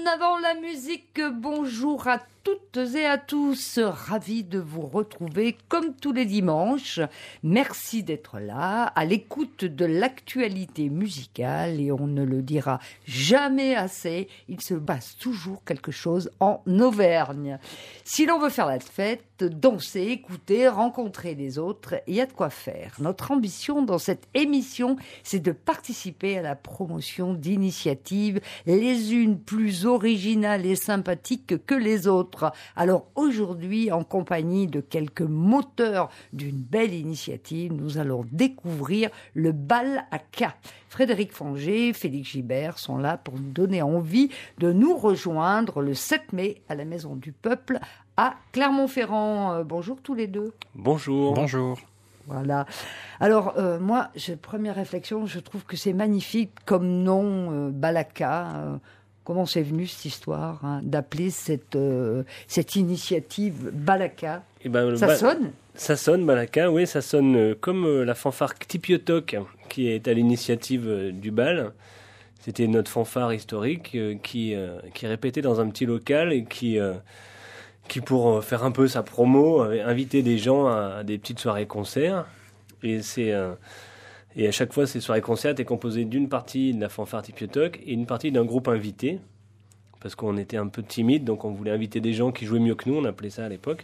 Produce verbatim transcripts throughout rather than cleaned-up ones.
avant la musique, bonjour à toutes et à tous, ravi de vous retrouver comme tous les dimanches. Merci d'être là, à l'écoute de l'actualité musicale, et on ne le dira jamais assez, il se passe toujours quelque chose en Auvergne. Si l'on veut faire la fête, danser, écouter, rencontrer les autres, il y a de quoi faire. Notre ambition dans cette émission, c'est de participer à la promotion d'initiatives, les unes plus originales et sympathiques que les autres. Alors aujourd'hui, en compagnie de quelques moteurs d'une belle initiative, nous allons découvrir le bal à K. Frédéric Fanger, Félix Gibert sont là pour nous donner envie de nous rejoindre le sept mai à la Maison du Peuple à Clermont-Ferrand. Euh, bonjour tous les deux. Bonjour. Bonjour. Voilà. Alors, euh, moi, j'ai première réflexion, je trouve que c'est magnifique comme nom, euh, Balaka. Euh, comment c'est venu cette histoire hein, d'appeler cette, euh, cette initiative Balaka Eh ben, Ça ba- sonne Ça sonne, Balaka, oui, ça sonne euh, comme euh, la fanfare Ktipiotok, qui est à l'initiative euh, du bal. C'était notre fanfare historique euh, qui, euh, qui répétait dans un petit local et qui... euh, qui pour euh, faire un peu sa promo avait invité des gens à, à des petites soirées-concerts. Et, c'est, euh, et à chaque fois, ces soirées-concerts étaient composées d'une partie de la fanfare Tipiotok et une partie d'un groupe invité. Parce qu'on était un peu timide, donc on voulait inviter des gens qui jouaient mieux que nous, on appelait ça à l'époque.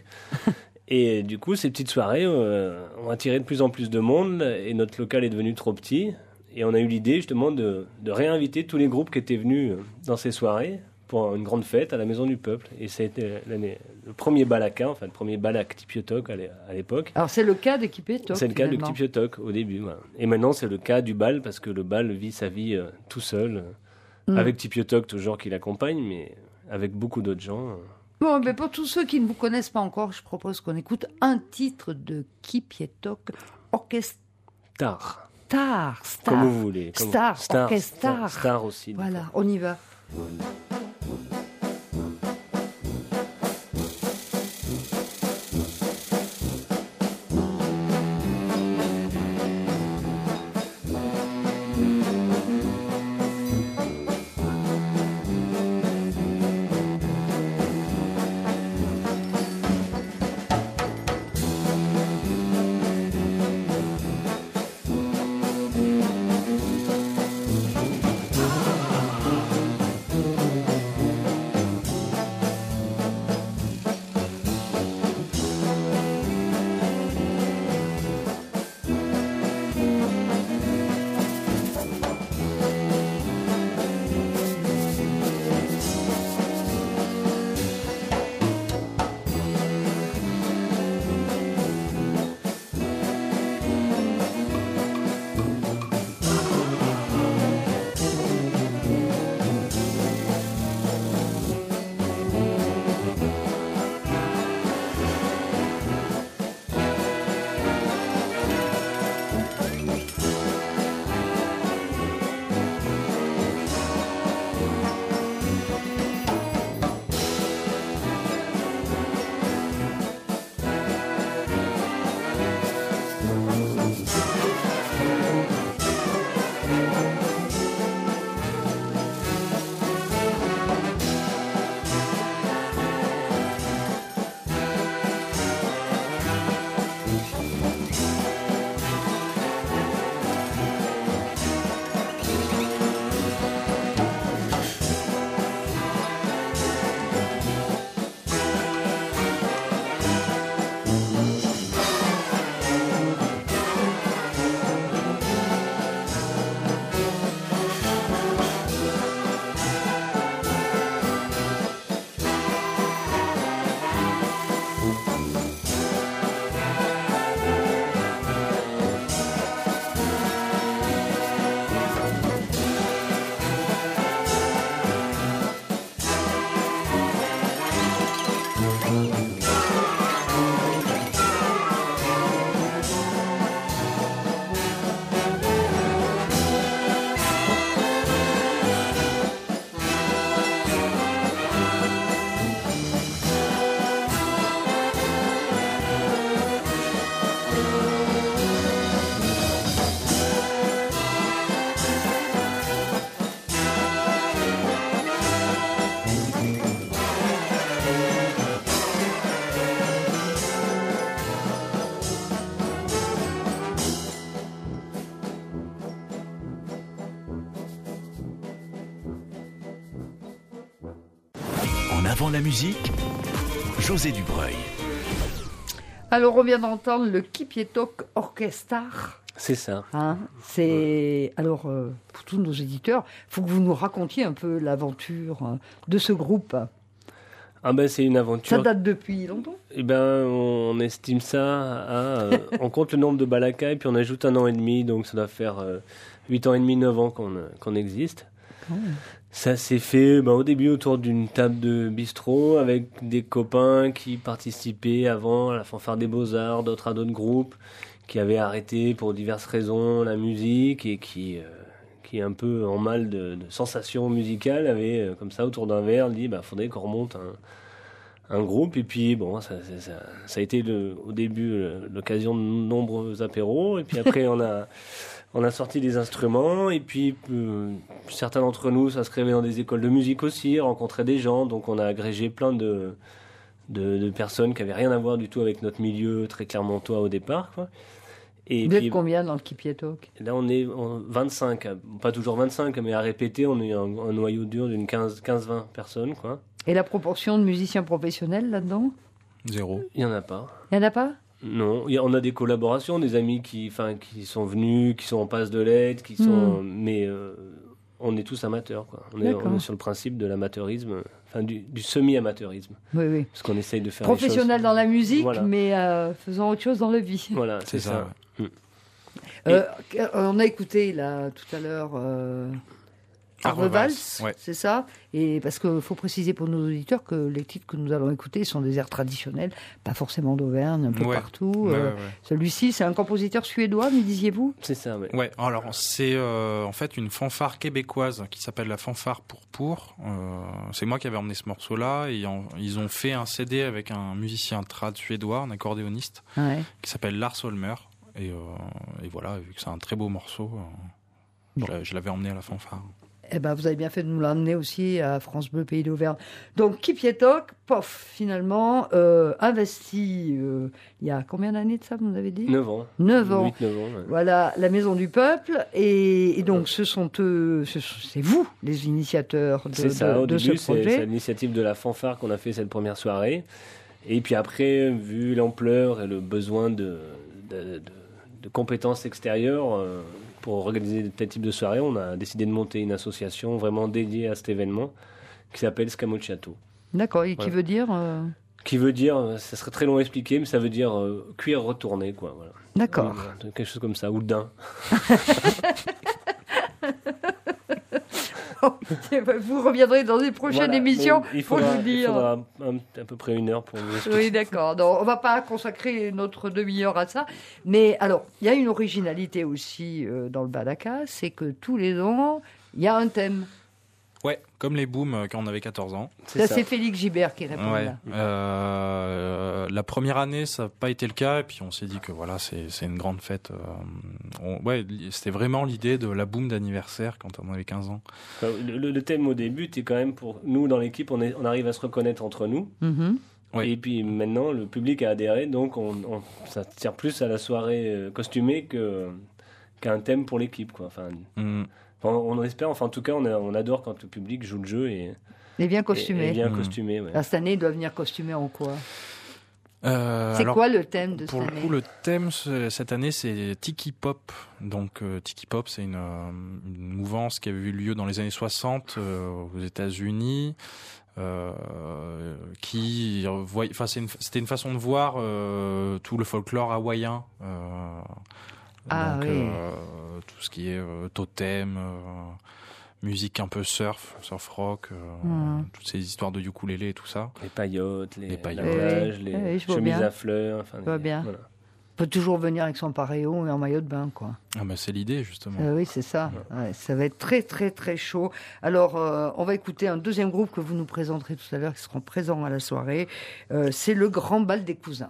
Et du coup, ces petites soirées euh, ont attiré de plus en plus de monde et notre local est devenu trop petit. Et on a eu l'idée justement de, de réinviter tous les groupes qui étaient venus dans ces soirées pour une grande fête à la Maison du Peuple. Et ça a été l'année, le premier balaka, enfin le premier balak Tipiotok à l'époque. Alors c'est le cas de Ktipiotok. C'est le cas finalement. de Ktipiotok au début. Voilà. Et maintenant c'est le cas du bal parce que le bal vit sa vie euh, tout seul, euh, Mm. avec Tipiotok toujours qui l'accompagne, mais avec beaucoup d'autres gens. euh. Bon, mais pour tous ceux qui ne vous connaissent pas encore, je propose qu'on écoute un titre de Ktipiotok Orchestre. Star, Star, Star. comme vous voulez. Comme- Star, Star, Orchestre Star, Star. Star aussi. des Voilà, fois. on y va. Thank avant la musique, José Dubreuil. Alors, on vient d'entendre le Kipietok Orchestra. C'est ça. Hein, c'est... Alors, euh, pour tous nos éditeurs, il faut que vous nous racontiez un peu l'aventure euh, de ce groupe. Ah ben, c'est une aventure. Ça date depuis longtemps ? Eh ben, on estime ça à... Euh, on compte le nombre de balakas et puis on ajoute un an et demi, donc ça doit faire euh, huit ans et demi, neuf ans qu'on, qu'on existe. Oh. Ça s'est fait ben, au début autour d'une table de bistrot avec des copains qui participaient avant à la fanfare des Beaux-Arts, d'autres à d'autres groupes, qui avaient arrêté pour diverses raisons la musique et qui, euh, qui un peu en mal de, de sensations musicales, avaient euh, comme ça autour d'un verre dit bah faudrait qu'on remonte un, un groupe. Et puis bon, ça, ça, ça, ça a été le, au début l'occasion de nombreux apéros. Et puis après on a on a sorti des instruments et puis euh, certains d'entre nous s'inscrivaient dans des écoles de musique aussi, rencontraient des gens, donc on a agrégé plein de de, de personnes qui avaient rien à voir du tout avec notre milieu très clermontois au départ, quoi. Et vous puis, êtes combien dans le Kipietok ? Là, on est vingt-cinq, pas toujours vingt-cinq, mais à répéter, on est un, un noyau dur d'une quinze vingt personnes, quoi. Et la proportion de musiciens professionnels là-dedans ? Zéro. Il n'y en a pas. Il n'y en a pas ? Non, on a des collaborations, des amis qui, enfin, qui sont venus, qui sont en passe de l'aide, qui sont, mmh. mais euh, on est tous amateurs, quoi. On est, on est sur le principe de l'amateurisme, enfin du, du semi-amateurisme. Oui, oui. Parce qu'on essaye de faire professionnel les choses... dans la musique, voilà. mais euh, faisant autre chose dans la vie. Voilà, c'est, c'est ça. ça. Ouais. Mmh. Euh, Et... On a écouté là tout à l'heure euh, Arvevals, ouais. C'est ça. Et parce qu'il faut préciser pour nos auditeurs que les titres que nous allons écouter sont des airs traditionnels, pas forcément d'Auvergne, un peu ouais. partout. Ouais, euh, ouais, ouais. Celui-ci, c'est un compositeur suédois, me disiez-vous ? C'est ça, oui. Ouais. Alors c'est euh, en fait une fanfare québécoise qui s'appelle la fanfare pour pour. Euh, c'est moi qui avais emmené ce morceau-là et en, ils ont fait un C D avec un musicien trad suédois, un accordéoniste, ouais. qui s'appelle Lars Holmer. Et, euh, et voilà, vu que c'est un très beau morceau, euh, bon. je, je l'avais emmené à la fanfare. Eh ben, vous avez bien fait de nous l'emmener aussi à France Bleu, Pays d'Auvergne. Donc, Kipietok, pof, finalement, euh, investi euh, il y a combien d'années de ça, vous nous avez dit ? neuf ans. neuf ans. huit neuf ans, ouais. Voilà, la Maison du Peuple. Et, et donc, ce sont eux, ce, c'est vous, les initiateurs de, c'est ça, de, au de début, ce projet. C'est, c'est l'initiative de la fanfare qu'on a fait cette première soirée. Et puis après, vu l'ampleur et le besoin de... de, de de compétences extérieures euh, pour organiser tel type de soirée, on a décidé de monter une association vraiment dédiée à cet événement qui s'appelle Scamociato. D'accord, et voilà. qui veut dire euh... Qui veut dire, ça serait très long à expliquer, mais ça veut dire euh, cuir retourné, quoi. Voilà. D'accord. Euh, quelque chose comme ça, ou daim. Vous reviendrez dans une prochaine voilà, émission il pour faudra, nous dire. Il faudra un, à peu près une heure pour vous expliquer. Oui, d'accord. Donc, on ne va pas consacrer notre demi-heure à ça. Mais alors, il y a une originalité aussi euh, dans le balaka, c'est que tous les ans, il y a un thème. Ouais, comme les booms quand on avait quatorze ans. C'est ça, ça, c'est Félix Gibert qui répond ouais. là. Euh, la première année, ça n'a pas été le cas, et puis on s'est dit que voilà, c'est, c'est une grande fête. On, ouais, c'était vraiment l'idée de la boom d'anniversaire quand on avait quinze ans. Le, le thème au début, était quand même pour nous dans l'équipe, on, est, on arrive à se reconnaître entre nous. Mm-hmm. Ouais. Et puis maintenant, le public a adhéré, donc on, on, ça tire plus à la soirée costumée que, qu'à un thème pour l'équipe, quoi. Enfin. Mm. Enfin, on espère, enfin en tout cas, on, a, on adore quand le public joue le jeu et, et bien costumé. Et, et bien mmh. costumé, ouais. Alors, cette année, il doit venir costumé en quoi ? euh, C'est alors, quoi le thème de pour cette le année ? Coup, le thème cette année, c'est Tiki Pop. Donc euh, Tiki Pop, c'est une, euh, une mouvance qui avait eu lieu dans les années soixante euh, aux États-Unis. Euh, qui, enfin, c'est une, c'était une façon de voir euh, tout le folklore hawaïen. Euh, Ah, donc oui. euh, tout ce qui est euh, totem, euh, musique un peu surf, surf rock, euh, mmh. toutes ces histoires de ukulélé et tout ça. Les paillotes, les, les, paillotes. plage, oui. les oui, chemises à fleurs. Enfin, je vois les, bien. Voilà. On peut toujours venir avec son paréo et en maillot de bain, quoi. Ah bah c'est l'idée, justement. Euh, oui, c'est ça. Ouais. Ouais, ça va être très, très, très chaud. Alors, euh, on va écouter un deuxième groupe que vous nous présenterez tout à l'heure, qui seront présents à la soirée. Euh, c'est le Grand Bal des Cousins.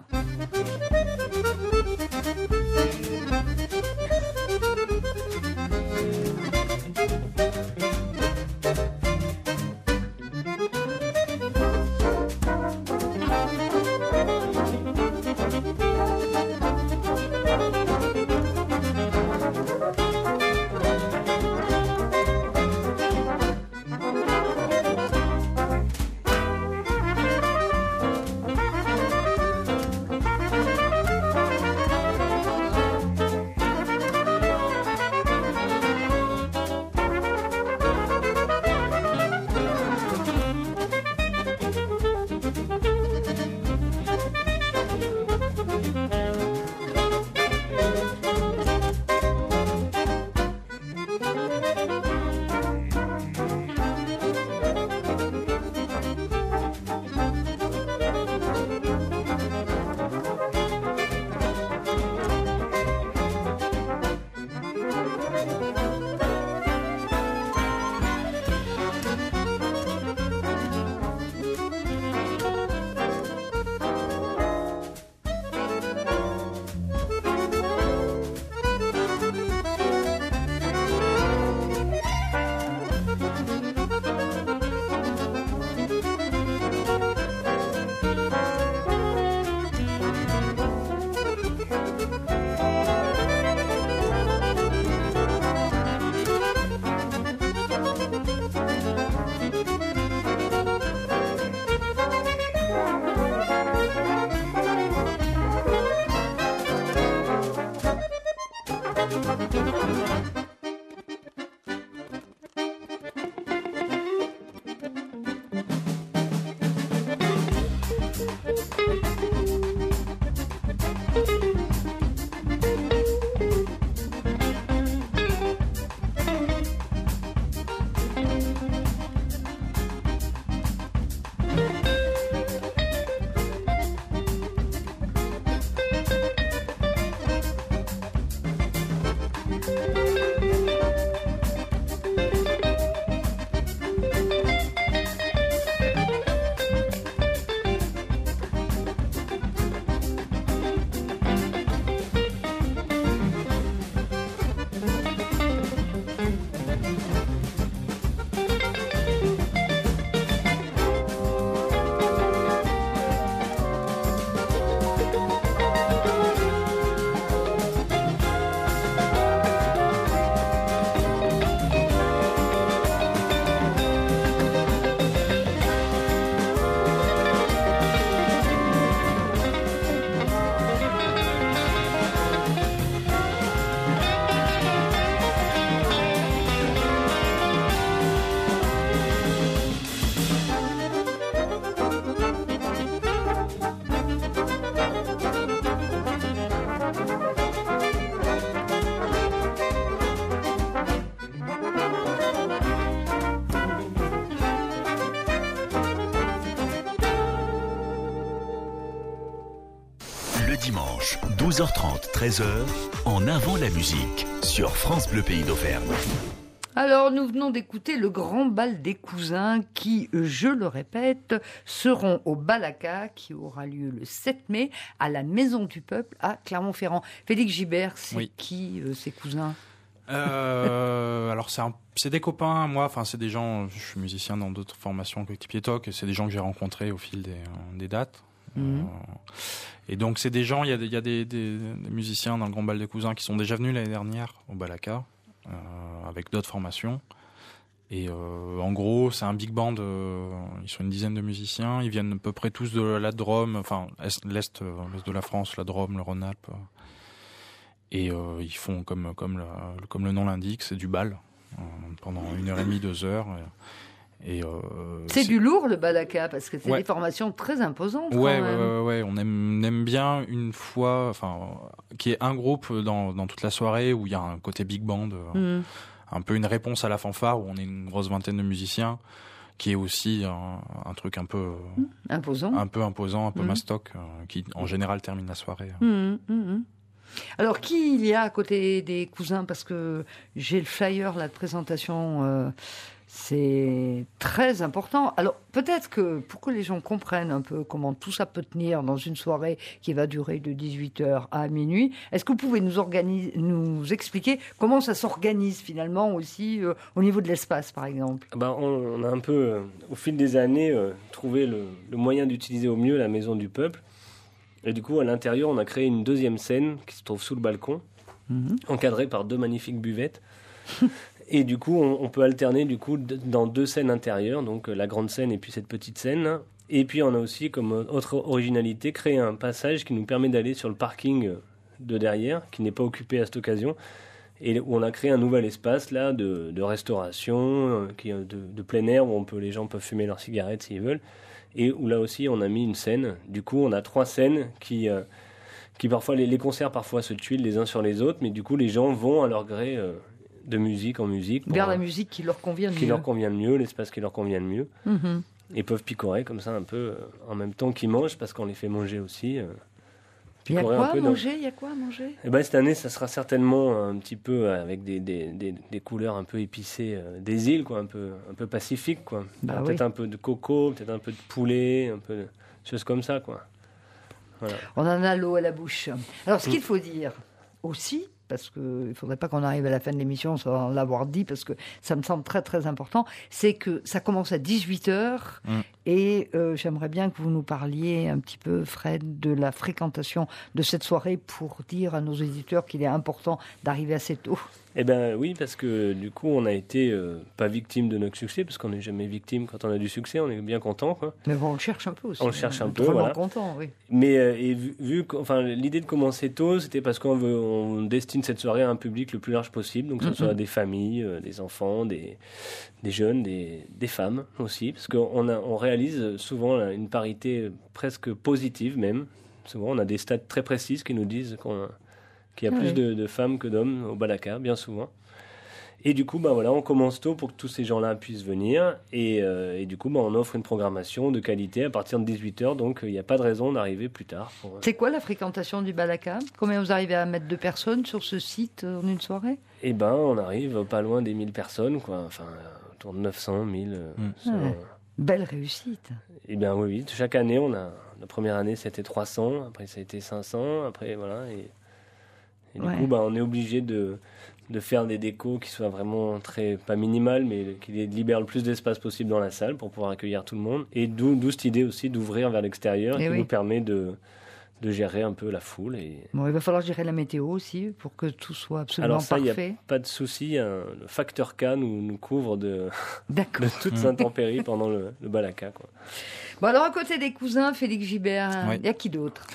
dimanche, douze heures trente, treize heures, en avant la musique, sur France Bleu Pays d'Auvergne. Alors, nous venons d'écouter le grand bal des cousins qui, je le répète, seront au Balaka qui aura lieu le sept mai à la Maison du Peuple à Clermont-Ferrand. Félix Gibert, c'est Oui. qui euh, ces cousins? Euh, alors c'est, un, c'est des copains, moi, enfin c'est des gens, je suis musicien dans d'autres formations que Tipiétoc, et c'est des gens que j'ai rencontrés au fil des, euh, des dates. Mmh. Euh, et donc c'est des gens, il y a, des, il y a des, des, des musiciens dans le Grand Bal des Cousins qui sont déjà venus l'année dernière au Balaka, euh, avec d'autres formations. Et euh, en gros, c'est un big band, euh, ils sont une dizaine de musiciens, ils viennent à peu près tous de la Drôme, enfin est, l'est, euh, l'est de la France, la Drôme, le Rhône-Alpes. Et euh, ils font comme comme, la, comme le nom l'indique, c'est du bal euh, pendant une heure et demie, deux heures. Et, et euh, c'est, c'est du lourd le Balaka parce que c'est ouais. des formations très imposantes. Ouais, quand même. ouais, ouais, ouais. On aime, on aime bien une fois, enfin, qu'il y ait un groupe dans dans toute la soirée où il y a un côté big band, euh, Mmh. un peu une réponse à la fanfare où on est une grosse vingtaine de musiciens, qui est aussi un, un truc un peu Mmh. Imposant, un peu imposant, un peu Mmh. mastoc, euh, qui en général termine la soirée. Mmh, mmh. Alors, qui il y a à côté des cousins? Parce que j'ai le flyer, la présentation, euh, c'est très important. Alors, peut-être que pour que les gens comprennent un peu comment tout ça peut tenir dans une soirée qui va durer de dix-huit heures à minuit, est-ce que vous pouvez nous, organiser, nous expliquer comment ça s'organise finalement aussi euh, au niveau de l'espace, par exemple? Ben, on, on a un peu, euh, au fil des années, euh, trouvé le, le moyen d'utiliser au mieux la Maison du Peuple. Et du coup, à l'intérieur, on a créé une deuxième scène qui se trouve sous le balcon, mmh. encadrée par deux magnifiques buvettes. Et du coup, on, on peut alterner du coup d- dans deux scènes intérieures, donc euh, la grande scène et puis cette petite scène. Et puis, on a aussi, comme autre originalité, créé un passage qui nous permet d'aller sur le parking de derrière, qui n'est pas occupé à cette occasion, et où on a créé un nouvel espace là de, de restauration, euh, qui, de, de plein air, où on peut, les gens peuvent fumer leurs cigarettes s'ils veulent. Et où là aussi on a mis une scène. Du coup on a trois scènes qui, euh, qui parfois, les, les concerts parfois se tuilent les uns sur les autres, mais du coup les gens vont à leur gré euh, de musique en musique. Vers pour, la musique qui leur convient le qui mieux. leur convient le mieux, l'espace qui leur convient le mieux. Mmh. Et peuvent picorer comme ça un peu euh, en même temps qu'ils mangent, parce qu'on les fait manger aussi. Euh, Il y a picorer quoi un à peu dans- manger? Il y a quoi à manger? Eh ben, cette année, ça sera certainement un petit peu avec des, des, des, des couleurs un peu épicées euh, des îles, quoi, un peu, un peu pacifiques, quoi. Bah Alors, oui. peut-être un peu de coco, peut-être un peu de poulet, un peu de choses comme ça, quoi. Voilà. On en a l'eau à la bouche. Alors, ce qu'il faut dire aussi, parce qu'il ne faudrait pas qu'on arrive à la fin de l'émission sans l'avoir dit, parce que ça me semble très très important, c'est que ça commence à dix-huit heures Mm. et euh, j'aimerais bien que vous nous parliez un petit peu, Fred, de la fréquentation de cette soirée pour dire à nos éditeurs qu'il est important d'arriver assez tôt. Eh ben oui, parce que du coup, on a été euh, pas victime de notre succès, parce qu'on n'est jamais victime quand on a du succès, on est bien content, quoi. Mais bon, on le cherche un peu aussi. On le cherche un peu, Vraiment voilà. content, oui. Mais euh, et vu, vu qu'- enfin, l'idée de commencer tôt, c'était parce qu'on veut, on destine cette soirée à un public le plus large possible, donc que ce Mhm. soit des familles, euh, des enfants, des, des jeunes, des, des femmes aussi, parce qu'on a, on réalise souvent là, une parité presque positive même. Souvent, on a des stats très précises qui nous disent qu'on a- qu'il y a Ah plus oui. de, de femmes que d'hommes au Balaka, bien souvent. Et du coup, bah voilà, on commence tôt pour que tous ces gens-là puissent venir. Et, euh, et du coup, bah, on offre une programmation de qualité à partir de dix-huit heures. Donc, il n'y a pas de raison d'arriver plus tard. Pour, euh, C'est quoi la fréquentation du Balaka? Combien vous arrivez à mettre de personnes sur ce site euh, en une soirée? Eh ben, on arrive pas loin des mille personnes, quoi. Enfin, euh, autour de neuf cents, mille. euh, Mm. selon- Ouais. Belle réussite. Eh bien, oui, oui. Chaque année, on a. La première année, c'était trois cents. Après, ça a été cinq cents. Après, voilà. Et, et du Ouais. coup, bah, on est obligé de, de faire des décos qui soient vraiment très. Pas minimales, mais qui libèrent le plus d'espace possible dans la salle pour pouvoir accueillir tout le monde. Et d'où, d'où cette idée aussi d'ouvrir vers l'extérieur Eh qui oui. nous permet de, de gérer un peu la foule. Et, Bon, il va falloir gérer la météo aussi pour que tout soit absolument Alors ça, il n'y a parfait. pas de souci. hein, Le facteur K nous, nous couvre de, D'accord. de toutes intempéries pendant le, le Balaka, quoi. Bon, alors à côté des cousins, Félix Gibert, il Ouais. y a qui d'autre?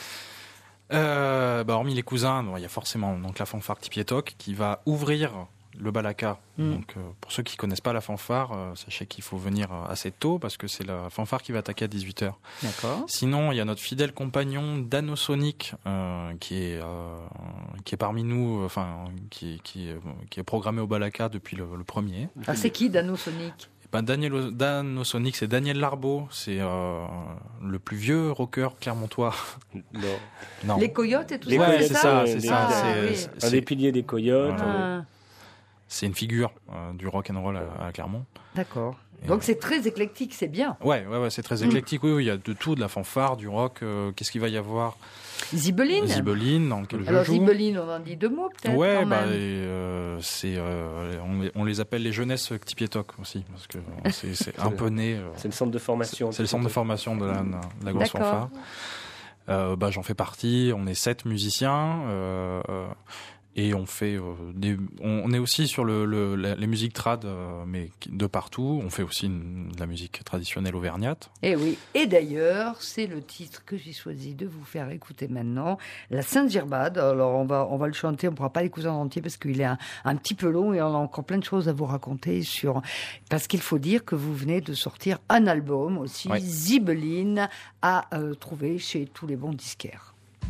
Euh, bah, hormis les cousins, bon, il y a forcément donc la fanfare Tipiétoc qui va ouvrir le Balaka. Mm. Donc, euh, pour ceux qui connaissent pas la fanfare, euh, sachez qu'il faut venir euh, assez tôt parce que c'est la fanfare qui va attaquer à dix-huit heures. D'accord. Sinon, il y a notre fidèle compagnon Danosonic euh, qui est euh, qui est parmi nous, euh, enfin qui qui est, qui est programmé au Balaka depuis le, le premier. Ah, c'est qui Danosonic? Ben Daniel o- Dan Osonic, c'est Daniel Larbeau, c'est euh, le plus vieux rocker clermontois. Non. Non. Les coyotes et tout Les ça, Ouais, Coyotes, c'est ça, euh, c'est des- ça. Ah, c'est, oui. c'est- Un c'est- des piliers des Coyotes. Voilà. euh, Ah, c'est une figure euh, du rock and roll à, à Clermont. d'accord. Et Donc ouais. c'est très éclectique, c'est bien. Ouais, ouais, ouais, c'est très Mm. éclectique. Oui, oui, il y a de tout, de la fanfare, du rock. euh, qu'est-ce qu'il va y avoir? Zibeline. Zibeline, dans lequel Alors je joue. Zibeline, on en dit deux mots peut-être. Ouais, quand bah, même. et, euh, c'est, euh, on, les, on les appelle les jeunesses Ktipiétok aussi, parce que euh, c'est, c'est un peu né. euh, C'est le centre de formation. c'est, c'est le centre de formation de la, de la grosse D'accord. fanfare. Euh, bah, j'en fais partie. On est sept musiciens. Euh, euh, Et on fait euh, des, on, on est aussi sur le, le la, les musiques trad, euh, mais qui- de partout. On fait aussi une- de la musique traditionnelle auvergnate. Et oui. Et d'ailleurs, c'est le titre que j'ai choisi de vous faire écouter maintenant, la Sainte-Girbade. Alors on va on va le chanter, on pourra pas l'écouter en entier parce qu'il est un, un petit peu long et on a encore plein de choses à vous raconter sur. Parce qu'il faut dire que vous venez de sortir un album aussi, Oui. Zibeline, à euh, trouver chez tous les bons disquaires.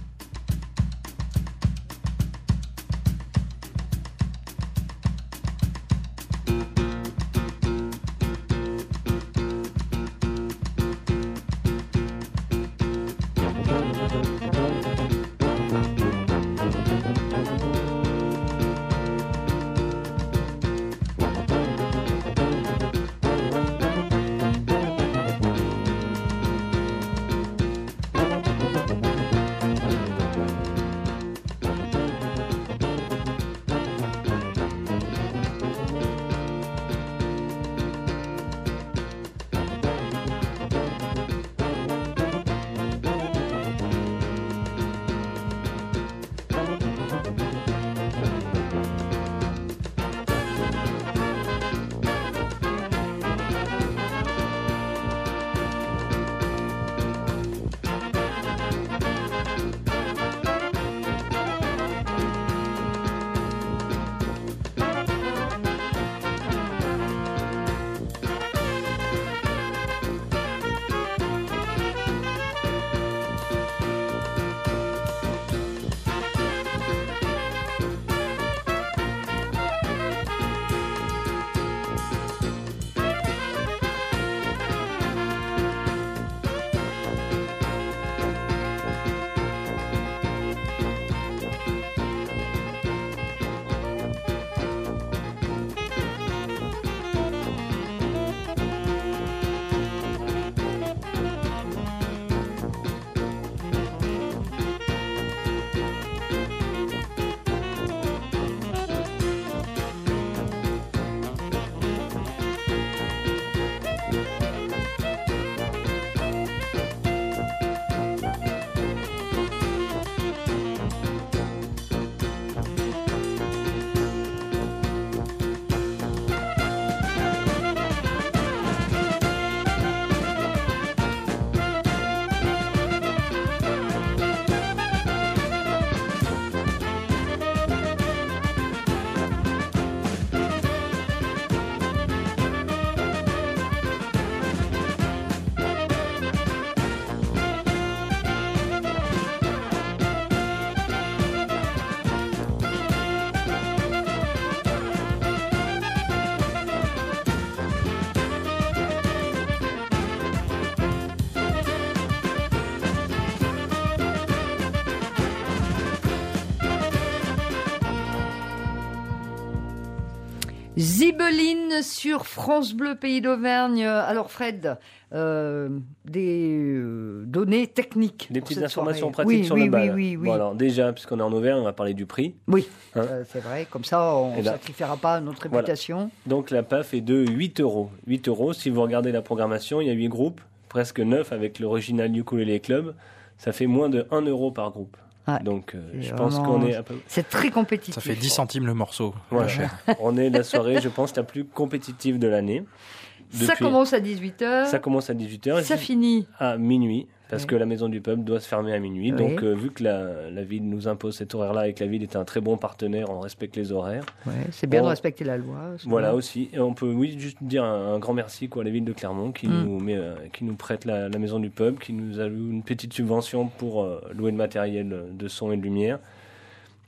Zibeline sur France Bleu Pays d'Auvergne. Alors Fred, euh, des euh, données techniques. Des pour petites cette informations soirée. pratiques oui, sur oui, le bal. Oui, oui, oui. Bon, alors déjà, puisqu'on est en Auvergne, on va parler du prix. Oui, Hein euh, c'est vrai. Comme ça, on Eh ne ben, sacrifiera pas notre voilà. réputation. Donc la P A F est de huit euros. huit euros, si vous regardez la programmation, il y a huit groupes, presque neuf avec l'original Ukulele Club. Ça fait moins de un euro par groupe. Ouais. Donc euh, C'est je pense vraiment- qu'on est à peu C'est très compétitif. Ça fait dix centimes le morceau. Voilà. Pas cher. On est la soirée, je pense, la plus compétitive de l'année. Ça Depuis- commence à dix-huit heures. Ça commence à dix-huit heures. Ça finit. À minuit, parce Oui. que la maison du peuple doit se fermer à minuit. Oui. Donc, euh, vu que la, la ville nous impose cet horaire-là et que la ville est un très bon partenaire, on respecte les horaires. Ouais, c'est bien Bon. de respecter la loi. c'est Voilà bien. aussi. Et on peut, oui, juste dire un, un grand merci quoi, à la ville de Clermont qui, Mm. nous, met, euh, qui nous prête la, la maison du peuple, qui nous alloue une petite subvention pour euh, louer le matériel de son et de lumière.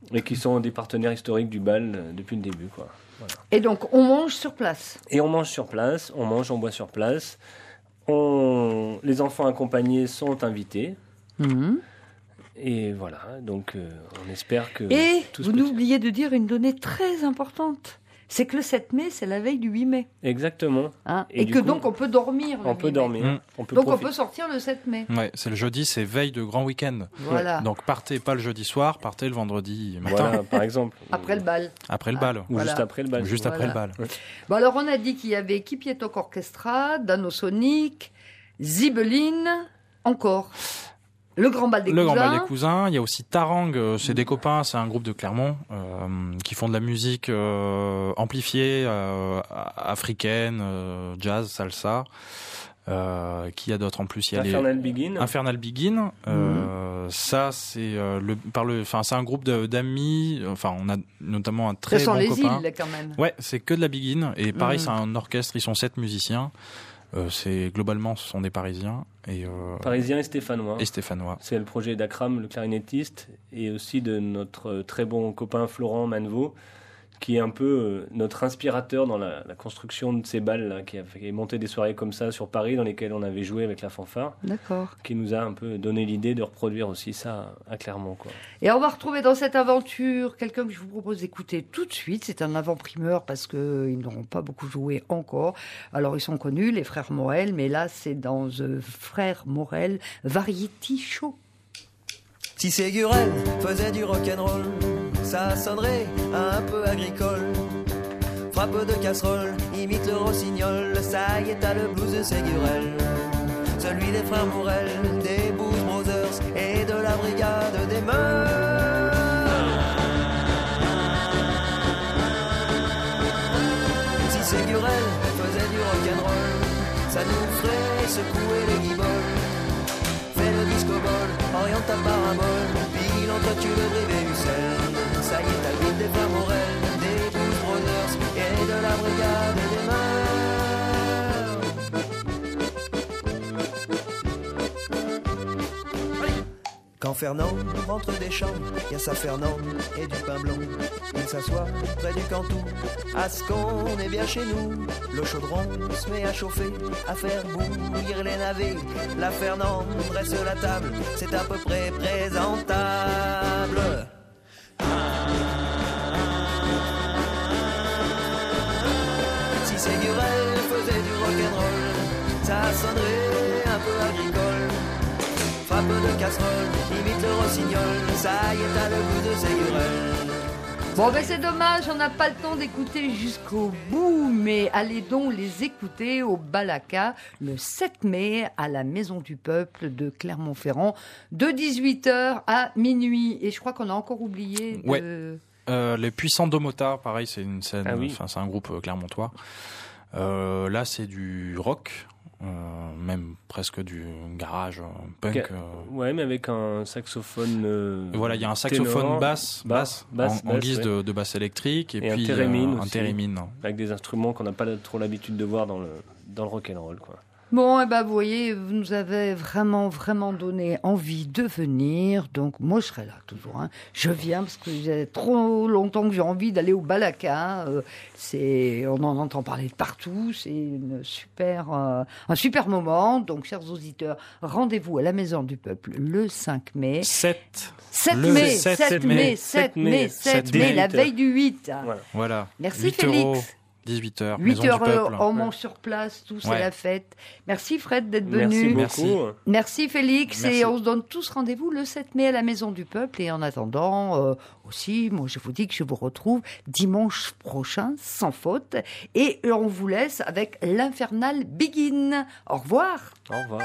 et qui sont des partenaires historiques du bal euh, depuis le début, quoi. Voilà. Et donc, on mange sur place. Et on mange sur place, on mange, on boit sur place. On... Les enfants accompagnés sont invités. Mmh. Et voilà, donc euh, on espère que... Et tout vous se n'oubliez de dire une donnée très importante. C'est que le sept mai, c'est la veille du huit mai. Exactement. Hein, Et et du que coup, donc, on peut dormir le On peut huit mai. dormir. Mmh. On peut Donc, profiter. on peut sortir le sept mai. Ouais, c'est le jeudi, c'est veille de grand week-end. Voilà. Donc partez pas le jeudi soir, partez le vendredi matin, Voilà, par exemple. Après le bal. après le bal. Ou Voilà. juste après le bal. Ou juste Voilà. après le bal. Bon, alors, on a dit qu'il y avait Kipietok Orchestra, Danosonic, Zibeline, encore. Le Grand Bal des Le Cousins. Grand Bal des Cousins, il y a aussi Tarang, euh, c'est des copains, c'est un groupe de Clermont euh, qui font de la musique euh, amplifiée, euh, africaine, euh, jazz, salsa. Euh, qui y a d'autres en plus? Il y a Infernal les... Begin. Infernal Begin. Euh, Ça, c'est euh, le par le, enfin c'est un groupe de- d'amis. Enfin, on a notamment un très Ce sont bon les copain. îles, quand même. Ouais, c'est que de la Begin et pareil, Mhm. c'est un orchestre. Ils sont sept musiciens. Euh, c'est globalement, ce sont des Parisiens et, euh, Parisien et stéphanois. et stéphanois. C'est le projet d'Akram, le clarinettiste, et aussi de notre euh, très bon copain Florent Manevaux, qui est un peu euh, notre inspirateur dans la, la construction de ces balles, là, qui a, qui a monté des soirées comme ça sur Paris, dans lesquelles on avait joué avec la fanfare, D'accord. qui nous a un peu donné l'idée de reproduire aussi ça à Clermont, quoi. Et on va retrouver dans cette aventure quelqu'un que je vous propose d'écouter tout de suite. C'est un avant-primeur parce qu'ils n'auront pas beaucoup joué encore. Alors, ils sont connus, les frères Morel, mais là, c'est dans The Frères Morel Variety Show. Si Ségurel faisait du rock'n'roll, ça sonnerait un peu agricole. Frappe de casserole, imite le rossignol, ça y est, t'as le blues de Ségurel. Celui des frères Morel, des Blues Brothers et de la brigade des Meurs. Si Ségurel faisait du rock'n'roll, ça nous ferait secouer les guibolles. Fais le disco-ball, oriente ta parabole, puis l'entretue le brivé Ussel. Ça y est, t'as le beat des frères Morel, des Blues Brothers et de la brigade des Meurs. Quand Fernand rentre des champs, y a sa Fernande et du pain blanc. Il s'assoit près du cantou, à ce qu'on est bien chez nous. Le chaudron se met à chauffer, à faire bouillir les navets. La Fernande dresse la table, c'est à peu près présentable. Si Ségurel faisait du rock'n'roll, ça sonnerait un peu agricole. Frappe de casserole, imite le rossignol, ça y est, t'as le goût de Ségurel. Bon, ben c'est dommage, on n'a pas le temps d'écouter jusqu'au bout, mais allez donc les écouter au Balaka le sept mai à la Maison du Peuple de Clermont-Ferrand de dix-huit heures à minuit. Et je crois qu'on a encore oublié de... Ouais. Euh, les Puissants Domota, pareil, c'est une scène, Ah oui. enfin c'est un groupe euh, clermontois. Euh, là, c'est du rock, euh, même presque du garage euh, punk. Ok. euh. Ouais, mais avec un saxophone. euh, Voilà, il y a un saxophone ténor, basse, basse, basse, basse, en, en basse, guise ouais. de, de basse électrique, et, Et un puis thérémine euh, un aussi. thérémine. avec des instruments qu'on n'a pas trop l'habitude de voir dans le, dans le rock'n'roll, quoi. Bon, eh ben, vous voyez, vous nous avez vraiment, vraiment donné envie de venir. Donc, moi, je serai là toujours. Hein. Je viens parce que j'ai trop longtemps que j'ai envie d'aller au Balaka. Euh, c'est, on en entend parler de partout. C'est une super, euh, un super moment. Donc, chers auditeurs, rendez-vous à la Maison du Peuple le cinq mai. sept. sept Le mai, sept sept mai, sept mai, sept mai, la veille du huit. Voilà. Voilà. Merci huit Félix. euros, dix-huit heures. huit Maison heures, du Peuple. on mange sur place, tout, c'est Ouais. la fête. Merci Fred d'être Merci venu. beaucoup. Merci. Merci Félix, Merci. et on se donne tous rendez-vous le sept mai à la Maison du Peuple. Et en attendant, euh, aussi, moi je vous dis que je vous retrouve dimanche prochain, sans faute. Et on vous laisse avec l'Infernal Begin. Au revoir. Au revoir.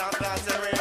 out glass and